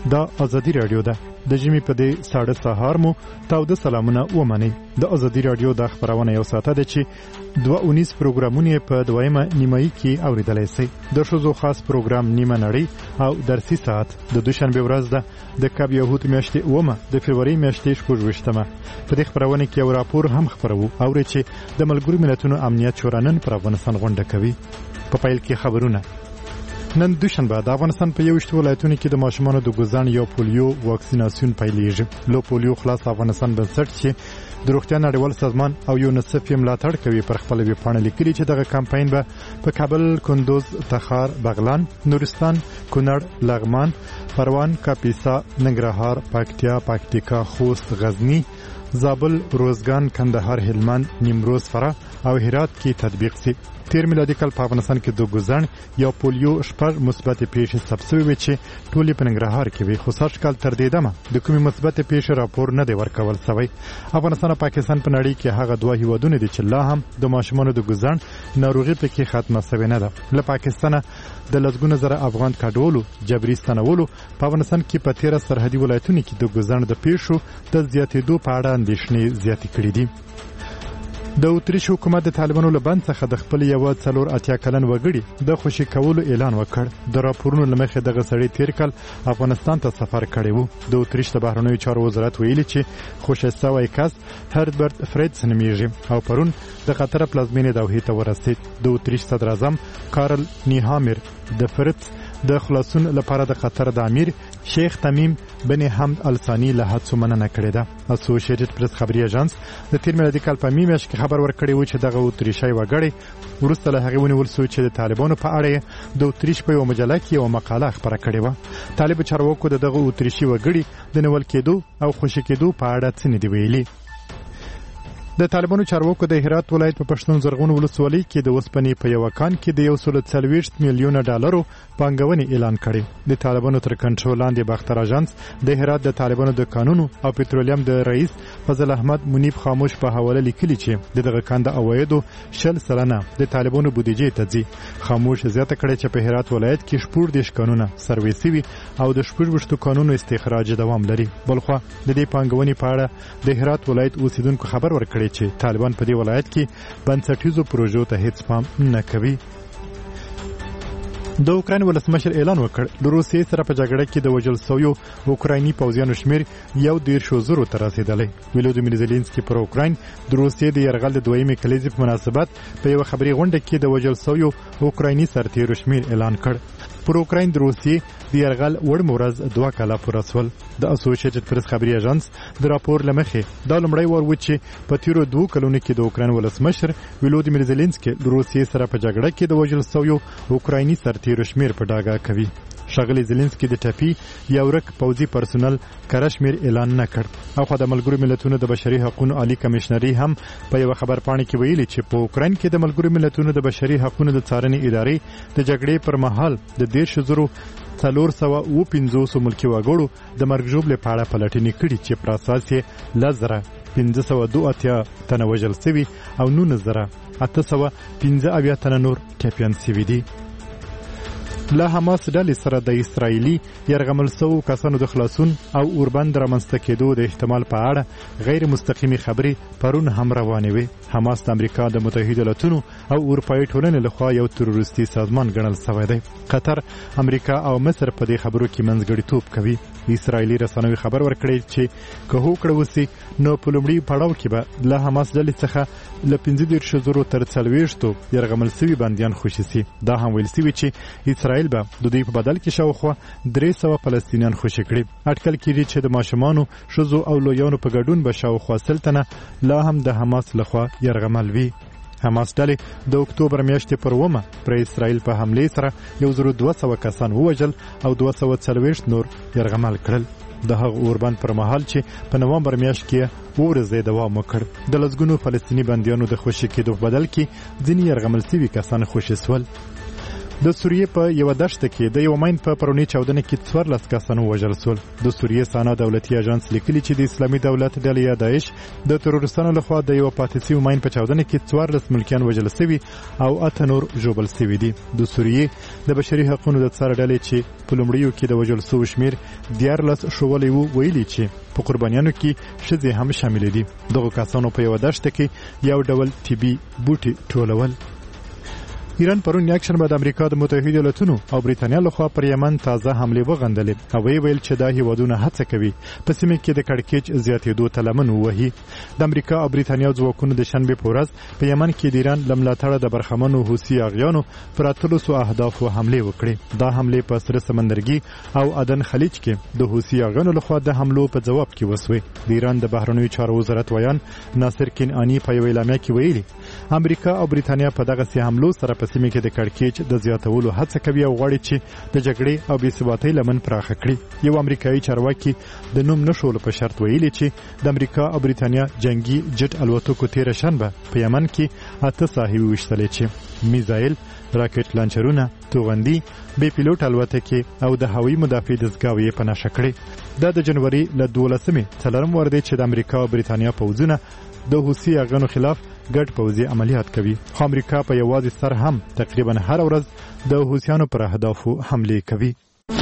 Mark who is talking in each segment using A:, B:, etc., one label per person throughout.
A: دا ازادي رادیو ده. د جمی په دې ساړه سهار مو تاوده سلامونه ومنئ. د ازادي رادیو د خبرونه یو ساعته ده چې 219 پروګرامونه په دویمه نیمایي کې اوریدلای شئ. د شوزو خاص پروګرام نیمه نړۍ او درسي ساعت د دوشنبه ورځ ده د کاب یهود میاشتې اومه د فبراير میاشتې 28مه. په دې خبرونه کې یو راپور هم خبرو او چې د ملګرو ملتونو امنیت شورا نن پر افغانستان غونډه کوي. په پیل کې خبرونه. نن دوشنبه د افغانستان په 21 ولایتونو کې د ماشومانو د ګوزن یا پولیو واکسیناسیون پیلېږي. لو پولیو خلاص افغانستان بنسټ چې د روغتیا نړیوال سازمان او یونیسف یې ملاتړ کوي پر خپل ویبپاڼه لیکلي چې دغه کمپاین به په کابل، کندوز، تخار، بغلان، نورستان، کونړ، لغمان، پروان، کاپیسا، ننګرهار، پکتیا، پکتیکا، خوست، غزنی، زابل، روزګان، کندهار، هلمند، نیمروز، فراه او هرات کې تطبیق شي. تیر میلادي کال په افغانستان کې د ګوزن یا پولیو شپږ مثبت پیښې ثبت شوې چې ټولې په ننګرهار کې وي، خو سږ کال تر دې دمه د کومې مثبت پیښې راپور نه دی ورکول شوی. افغانستان او پاکستان په نړۍ کې هغه دوه هیوادونه دي چې لا هم د ماشومانو د ګوزن ناروغي پکې ختمه شوې نه ده. له پاکستانه د لسګونه زره افغان کډوالو جبري ستنولو په افغانستان کې په 13 سرحدي ولایتونو کې د ګوزن د پیښو د زیاتېدو په اړه اندېښنې زیاتې کړې دي. د اتریش حکومت د طالبانو له بند څخه د خپل یو 4 کلن وګړي د خوشي کولو اعلان وکړ. د راپورونو لمخې دغه سړی تیر کال افغانستان ته سفر کړی وو. د اتریش د بهرنیو چارو وزارت ویلي چې خوشي سوی کس هربرت فریدز نومیږي او پرون د قطر پلازمینې دوحې ته ورسید. د اتریش صدر اعظم کارل نیهامر د فریدز د خلاصون لپاره د قطر د امیر شیخ تمیم بن حمد الثانی له هڅو مننه کړې ده. اسوسییټډ پریس خبري اژانس د تیر میلادي کال په میاشت کې خبر ورکړی و چې دغه اتریشي وګړي وروسته له هغې ونیول شو چې د طالبانو په اړه د اتریش په یو مجله کې یو مقاله خپره کړې وه. طالب چارواکو د دغه اتریشي وګړي د نیول کېدو او خوشي کېدو په اړه څه نه دی ویلي. د طالبانو چارواکو د هرات ولایت په پښتون زرغون ولسوالۍ کې د وسپنې په یو کان کې د 140 میلیونه ډالرو پانګونې اعلان کړي. د طالبانو تر کنټرول لاندې باختر اژانس د هرات د طالبانو د قانونو او پټرولیم د رئیس فضل احمد منیب خاموش په حواله لیکلي چې دغه کان د عوایدو 10% د طالبانو بودیجې ته ځي. خاموش زیاته کړې چې په هرات ولایت کې 14 قانونه سرویسي وي او د 14 قانونو استخراج دوام لري. بلخو د دې پانګونې په اړه د هرات ولایت اوسیدونکو خبر ورکړي چې طالبان په دې ولایت کې بنسټیزو پروژو ته هیڅ پام نه کوي. د اوکراین ولسمشر اعلان وکړ د روسیې سره په جګړه کې د وژل شویو اوکرایني پوځیانو شمیر 1.0 ته رسیدلی. ولودیمیر زيلنسکي پر اوکراین د روسیې د یرغل د دویمې کلیزې په مناسبت په یو خبري غونډه کې د وژل شویو اوکرایني سرتیرو شمیر اعلان کړ. پر اوکراین د روسیې د یرغل وړ مورز 2 کاله پوره شول. د اسوسییټډ پریس خبري اژانس د راپور لمخې دا لمړی وار و چې په تیرو 2 کلونو کې د اوکراین ولسمشر ولودیمیر زيلنسکي د روسیې سره په جګړه کې د وژل شویو اوکرایني سرتیرو شمیر په ډاګه کوي. ښاغلي زيلنسکي د ټپي یا ورک پوځي پرسونل کرشمیر اعلان نه کړ. او خو د ملګرو ملتونو د بشري حقوقو عالی کمشنري هم په یو خبرپاڼه کې ویلي چې په اوکراین کې د ملګرو ملتونو د بشري حقوقو د څارنې ادارې د جګړې پر مهال د 450 ملکي وګړو د مرګ ژوبلې په اړه پلټنې کړې چې پر اساس یې 1582 تنه وژل شوي او 19815 تنه نور ټپیان شوي دي. له حماس ډلې سره د اسرایلی یرغمل شوو کسانو د خلاصون او اوربند رامنځته کېدو د احتمال په اړه غیر مستقیمي خبرې پرون هم روانې وې. حماس د امریکا د متحده ایالاتونو او اروپایي ټولنې لخوا یو تروریستي سازمان ګڼل شوی دی. قطر، امریکا او مصر په دې خبرو کې منځګړیتوب کوي. اسرایلی رسنیو خبر ورکړی چې که هوکړه وسی نو په لومړي پړاو کې به له حماس ډلې څخه له 15 تر 40 یرغمل شوي بندیان خوشي شي. دا هم ویل شوي چې اسرائیل به د دوی په بدل کې شاوخوا 300 فلسطینیان خوشي کړي. اټکل کېږي چې د ماشومانو، ښځو او لویانو په ګډون به شاوخوا 100 تنه لا هم د حماس لخوا یرغمل وي. حماس ډلې د اکتوبر میاشتې پر 1 پر اسرائیل په حمله سره 1200 کسان ووژل او 240 نور یرغمل کړل. د هغه اوربند پر مهال چې په نومبر میاشت کې ورځې دوام وکړ. د لسګونو فلسطینی بندیانو د خوشي کېدو په بدل کې ځینې یرغمل شوي کسان خوشي شول. د سوریې په یو دشت کې د یو ماین په پرونی چاودنه کې 14 کسان وژل شول. د سوریې سانا دولتي اژانس لیکلي چې د اسلامي دولت ډلې یا داعش د تروریستانو لخوا د یو پاتې ماین په چاودنه کې 14 ملکیان وژل شوي او 8 نور ژوبل شوي دي. د سوریې د بشري حقوقو د څار ډلې چې په لومړیو کې د وژل شوو شمیر 14 شولې وو ویلي چې په قربانیانو کې ښځې هم شامل دي. دغه کسانو په یو دشت کې یو ډول طبي بوټي ټولول. ایران پرون یکشنبه د امریکا د متحده ایالاتونو او بریتانیا لخوا پر یمن تازه حمله وغندلې او ویل چې دا هیوادونه هڅه کوي په سیمه کې د کړکېچ زیاتېدو ته لمن ووهي. د امریکا او بریتانیا ځواکونو د شنبه په ورځ په یمن کې د ایران لملاتړ د برخمنو حوثي اغیانو پر 300 اهدافو حمله وکړې. دا حمله په سره سمندرګي او عدن خلیج کې د حوثي اغیانو لخوا د حملو په جواب کې وسوي. د ایران د بهرنیو چارو وزارت ویان ناصر کنعانی په یو اعلامیه کې ویلي امریکا او بریتانیا په دغه سي حملو سره په سیمه کې د کړکېچ د زیاتولو هڅه کوي او غواړي چې د جګړې او بې ثباتۍ لمن پراخه کړي. یو امریکایي چارواکي د نوم نشول په شرط ویلي چې د امریکا او بریتانیا جنگي جټ الوتکو تیر شنبه په یمن کې 8 ساحوي وشتلې چې میزایل، راکټ لانچرونه، توغندي، بې پیلوټ الوتکې او د هوایي مدافع دستګاوې په نښه کړې. دا د جنوري له 12مې څلورم وار دی چې د امریکا او بریتانیا پوځونه د حوثي اغیانو خلاف ګډ پوځي عملیات کوي. خو امریکا په یوازې سر هم تقریبا هر ورځ د حوثیانو پر اهدافو حمله کوي.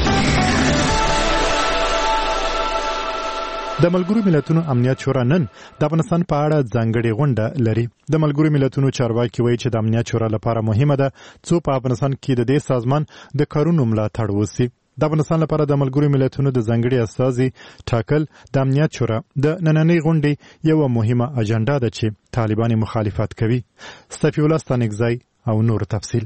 A: د ملګرو ملتونو امنیت شورا نن د افغانستان په اړه ځانګړې غونډه لري. د ملګرو ملتونو چارواکي وایي چې د امنیت شورا لپاره مهمه ده څو په افغانستان کې د دې سازمان د کارونو ملاتړ وشي. د افغانستان لپاره د ملګرو ملتونو د ځانګړي استازي ټاکل د امنیت شورا د نننۍ غونډې یو مهمه اجنډا ده چې طالبان مخالفت کوي. صفی الله ستانکزی او نور تفصیل.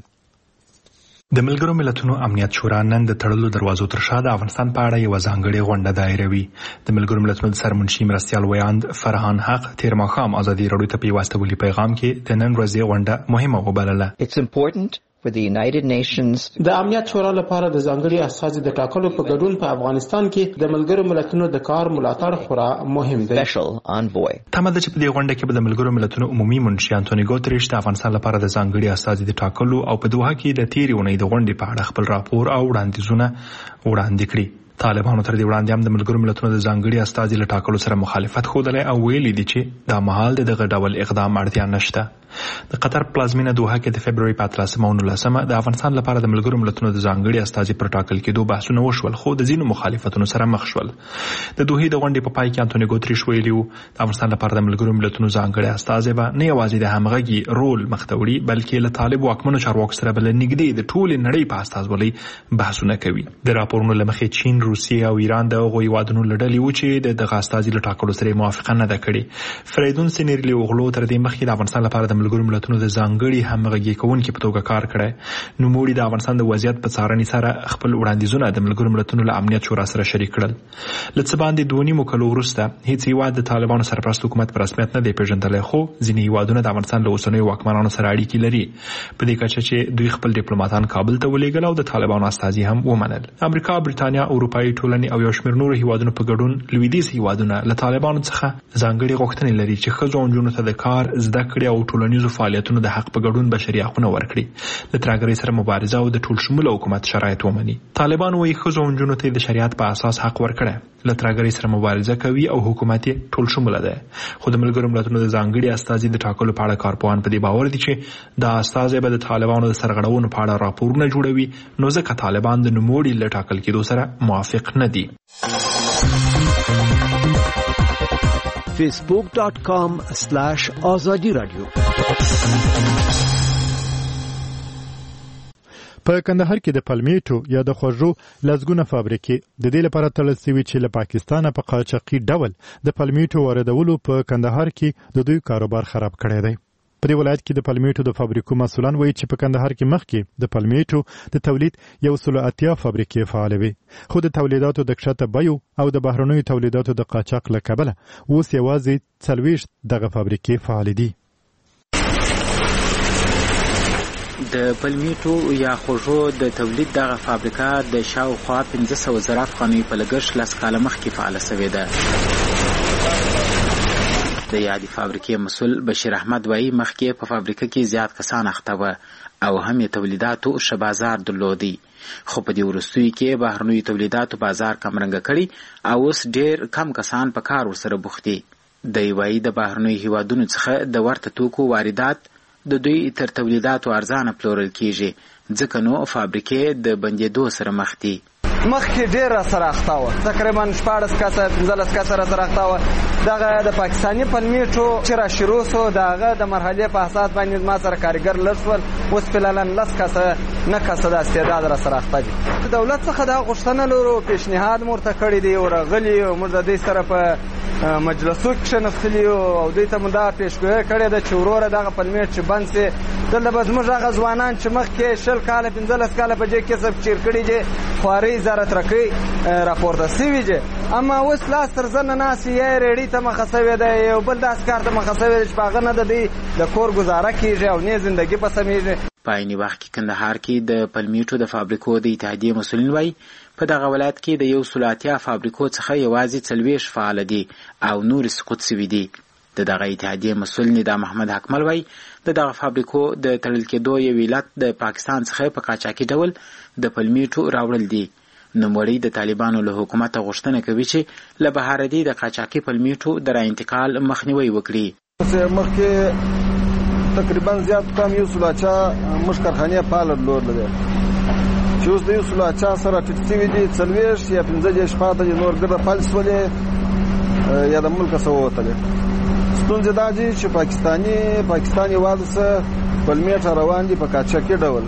B: د ملګرو ملتونو امنیت شورا نن د تړلو دروازو تر شا د افغانستان په اړه یو ځانګړې غونډه دایروي. د ملګرو ملتونو د سرمنشي مرستیال ویاند فرحان حق تیر ماښام ازادي راډیو ته په یو استولي پیغام کې د نن ورځې غونډه مهمه وبلله.
C: It's important for the United Nations
D: د امنیت شورا لپاره د ځانګړي استازي د ټاکلو په ګډون په افغانستان کې د ملګرو ملتونو د کار ملاتړ خورا مهم دی.
C: special envoy
B: تمه ده چې په دې غونډه کې به د ملګرو ملتونو عمومي منشي انټونی ګوتریش د افغانستان لپاره د ځانګړي استازي د ټاکلو او په دوحه کې د تیرې اونۍ د غونډې په اړه خپل راپور او وړاندیزونه وړاندې کړي. طالبانو تر دې وړاندې هم د ملګرو ملتونو د ځانګړي استازي له ټاکلو سره مخالفت ښودلی او ویلي دي چې دا مهال دغه ډول اقدام اړتیا نشته. د قطر پلازمینه دوحه کې د فبرवरी په 13 او 19 د افغانستان لپاره د ملګرو ملتونو د ځانګړي استازي پر ټاکل کېدو بحثونه وشول خو د ځینو مخالفتونو سره مخ شول. د دوحې د غونډې په پای کې انټونی ګوتریش ویلي و د افغانستان لپاره د ملګرو ملتونو ځانګړي استازي به نه یوازې د همغږي رول مخته وړي بلکې له طالب واکمنو چارواکو سره بل نږدې د ټولې نړۍ په استازولۍ بحثونه کوي. د راپورونو له مخې چین، روسیې او ایران د هغوی هیوادونو له ډلې و چې دغه استازي له ټاکلو سره موافقه نه ده کړې. فریدون سینیرلي اوغلو تر دې مخکې د افغانستان لپاره د ملګرو ملتونو د ځانګړي همغږي کوونکي په توګه کار کړی. نوموړي د افغانستان د وضعیت په څارنې سره خپل وړاندیزونه د ملګرو ملتونو له امنیت شورا سره شریک کړل. له څه باندې 2.5 کلو وروسته هیڅ هیواد د طالبانو سرپرست حکومت په رسمیت نه دی پیژندلی خو ځینې هیوادونه د افغانستان له اوسنیو واکمنانو سره اړیکې لري په دې کچه چې دوی خپل ډیپلوماتان کابل ته ولېږل او د طالبانو استازي هم ومنل. امریکا، بریتانیا، اروپایي ټولنې او یو شمېر نورو هیوادونو په ګډون لویدیځ هیوادونه له طالبانو څخه ځانګړي غوښتنې لري چې ښځو او نجونو ته د کار، زده کړې او ټولنیزو فعالیتونو د حق په ګډون بشري حقونه ورکړي، له ترهګرۍ سره مبارزه او د ټول شموله حکومت شرایط ومني. طالبان وايي ښځو او نجونو ته د شریعت په اساس حق ورکړی، له ترهګرۍ سره مبارزه کوي او حکومت یې ټول شموله دی. خو د ملګرو ملتونو د ځانګړي استازي د ټاکلو په اړه کارپوهان په دې باور دي چې دا استازي به د طالبانو د سرغړونو په اړه راپورونه جوړوي، نو ځکه طالبان د نوموړي له ټاکل کېدو سره موافق نه دي.
E: facebook.com/azadi radio
A: په کندهار کې د پلمیټو یا د خوږو لزګونه فابریکې د دې لپاره تړل شوي چې له پاکستانه په قاچاقي ډول د پلمیټو واردولو په کندهار کې د دوی کاروبار خراب کړی دی. په دې ولایت کې د پلمیټو د فابریکو مسؤلان وایي چې په کندهار کې مخکې د پلمیټو د تولید 180 فابریکې فعال وي، خو د تولیداتو د کښته بیو او د بهرنیو تولیداتو د قاچاق له کبله اوس یوازې 40 دغه فابریکې فعال دي.
F: د پلمیټو یا خوږو د تولید دغه فابریکه د شاوخوا 1500 زره افغانۍ په لګښت 10 کاله مخکې فعاله شوې ده. د یادې فابریکې مسؤل بشیر احمد وایي مخکې په فابریکه کې زیات کسان اخته وه او هم یې تولیداتو ښه بازار درلودی، خو په دې وروستیو کې بهرنیو تولیداتو بازار کمرنګه کړي او اوس ډېر کم کسان په کار ورسره بوخت دي. دی وایي د بهرنیو هیوادونو څخه د ورته توکو واردات د دوی تر تولیداتو ارزانه پلورل کیږي، ځکه نو فابریکې د بندېدو سره مخ دي.
E: مخکې ډېر راسره اخته وه، تقریبا 14 کسه 15 کسه راسره اخته وه. دغه د پاکستاني پلمیټو چې را شروع سو د هغه د مرحلې په اساس باندې ما سره کارګر لږ شول، اوس فعلا 10 کسه 9 کسه د استعداد راسره اخته دي. د دولت څخه دا غوښتنه لرو، پیشنهاد مو ورته کړی دی او راغلي یو، موږ د دوی سره په مجلسو کې کښېنستلي یو او دوی ته مو دا پیشګویي کړې ده چې وروره دغه پلمیټ چې بند سي، دلته به زموږ هغه ځوانان چې مخکې 20 کاله 15 کاله په دې کسب چیر کړي دي خوارۍ زیارت رکۍ راپورته سوي دي، اما اوس لاس تر زنه ناستې یا ریډۍ ته مخه سوې ده، یو بل داسې کار ته مخه سوې ده چې په هغه نه د دوی د کور ګزاره کېږي او نه زندګي په سمېږي.
F: په عیني وخت کې کندهار کې د پلمیټو د فابریکو د اتحادیې مسؤلین وایي په دغه ولایت کې د 180 فابریکو څخه یوازې 40 فعاله دي او نور سقوط سوي دي. د دغه اتحادیې مسؤل نظام احمد حکمل وایي د دغه فابریکو د تړل کېدو یو علت د پاکستان څخه په قاچاقي ډول د پلمیټو راوړل دي. نوموړی د طالبانو له حکومته غوښتنه کوي چې له بهارني د قاچاقي پلمیټو د را انتقال مخنیوی وکړي.
E: مخکې تقریبا زیات کم 180 موږ کارخانې فعاله درلودلې چې اوس د 180 سره ټیټ سوي دي 40 یا 15 شپاته نور ګرده فعال سولې یا د ملک څخه ووتلې. ستونزه دا دي چې پاکستاني واده پلمیټ روان دي په قاچاقي ډول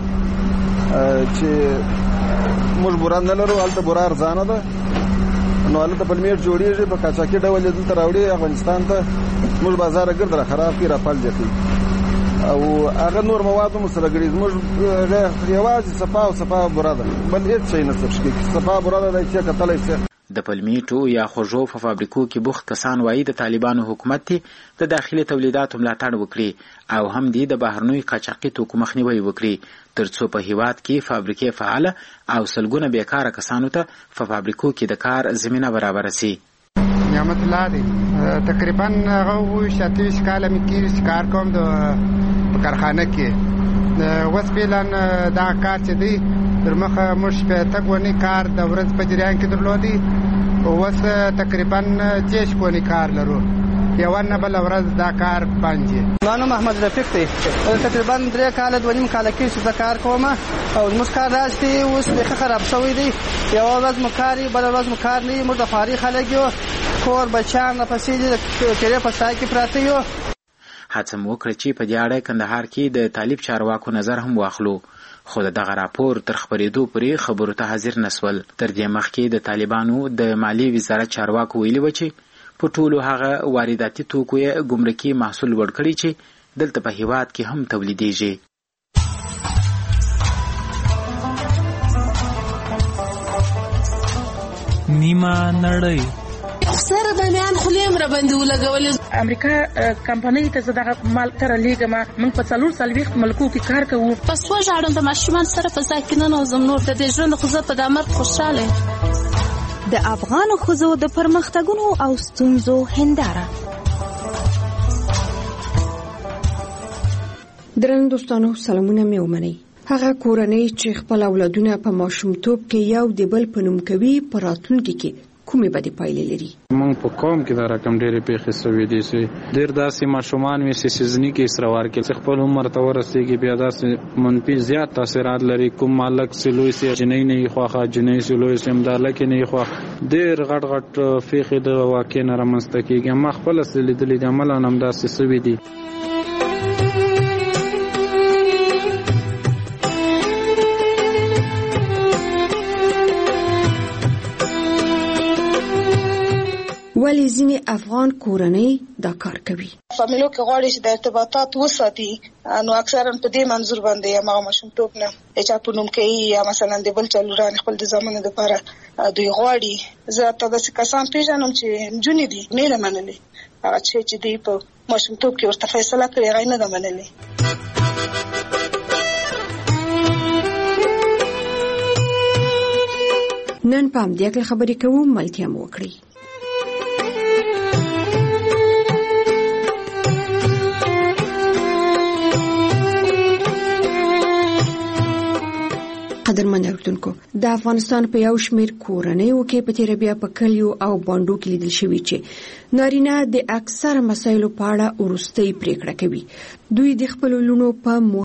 E: چې موږ بوران نه لرو، هلته بوره ارزانه ده، نو هلته پلمیټ جوړېږي په قاچاقي ډول یې دلته راوړي افغانستان ته، موږ بازار ګرد را خراب کړي، را فعال زیاتوي او هغه نور مواد مو سره ګړي. موږ یوازې صفا او صفا بوره ده، بل هېڅ شی نه څه کېږي، صفا بوره ده چې کتلی شي.
F: د پلمیټو یا خوږو په فابریکو کې بوخت کسان وایي د طالبانو حکومت ته د داخلي تولیداتو ملاتړ وکړي او هم دې د بهرنیو قاچاقي توکو مخنیوی وکړي ترڅو په هیواد کې فابریکې فعاله او سلګونه بیکاره کسانو ته په فابریکو کې د کار زمینه برابره سي.
G: نعمت الله دی تقریبا هغه 27 کاله مې کېږي کار کوم د کارخانه کې، اوس فعلا دا کار چې دی تر مخه موږ په تګ ونی کار د ورځ په جریان کې درلودي، اوس تقریبا 6 کونی کار لرو، یو نه بل ورځ دا کار باندې.
E: نو محمد رفیق دی تقریبا 3 کاله 2.5 کاله کې چې کار کوم او موږ کار راځي اوس د خراب شوی دی، یو ورځ مکاري بل ورځ مکار نه، موږ د فارغ خلک یو کور بچان په سیده کړي په سای کې پراته یو.
F: هڅه مو وکړه چې په دې اړه کندهار کې د طالب چارواکو نظر هم واخلو، خو دغه راپور تر خبرېدو پورې خبرو ته حاضر نسول. تر دې مخکې د طالبانو د مالی وزارت چارواکو ویلي و چې په ټولو هغه وارداتي توکو یې ګمرکي محصول ورکړي چې دلته په هیواد کې هم تولیدېږي.
H: نیمه نړۍ
I: سره بامیان خلیم را باندې ولګولې. امریکا کمپنۍ ته دغه مال تر لیګما موږ په 440 ملکو کې کار کوو.
J: پس وژاړم د ماشومان سره په ځکه نه زم نور د ژوند خو په دامر خوشاله.
K: د افغان ښځو د پرمختګونو او ستونزو هنداره.
L: درنو دوستانو سلامونه مې ومنئ. هغه کورنۍ چې خپل اولادونه په ماشومتوب کې یو د بل په نوم کوي په راتلونکي کې کومې بدې پایلې لري؟
M: موږ په قوم کې دا رقم ډېرې پیښې سوي دي چې ډېر داسې ماشومان وي چې سیزني کې اسروار کې خپل عمر ته ورسېږي، بیا داسې منفي زیات تاثیرات لري. کوم مالک چې لوی سي جنۍ نه یې خوښه، جنۍ چې لوی سي امدالکې نه یې خوښه، ډېر غټ غټ پیښې د واقع نه رامنځته کېږي. ما خپله لیدلي دي، عملاً همداسې سوي دي.
L: ولی ځینې افغان کورنۍ دا کار کوي.
N: فامیلو کې غواړي چې د ارتباطات وساتي، نو اکثرا په دې منظور باندې یا ماشومتوب نه چا په نوم کوي یا مثلا د بل چلوران خپل د زمانه لپاره دوی غواړي. زه تاسو کسان پیژنم چې جونې دي نه لمنلې، هغه چې دوی په ماشومتوب کې ورته فیصله کړې غي نه لمنلې.
L: نن په دې خبرې کوو، ملتیا مو وکړي. قدرمن اوردونکو د افغانستان په یو شمېر کورنیو کې په تیر بیا په کلیو او باندو کې لیدل شوی چې نارینه د اکثر مسایلو په اړه ورستۍ پریکړه کوي. دوی د خپل لونو په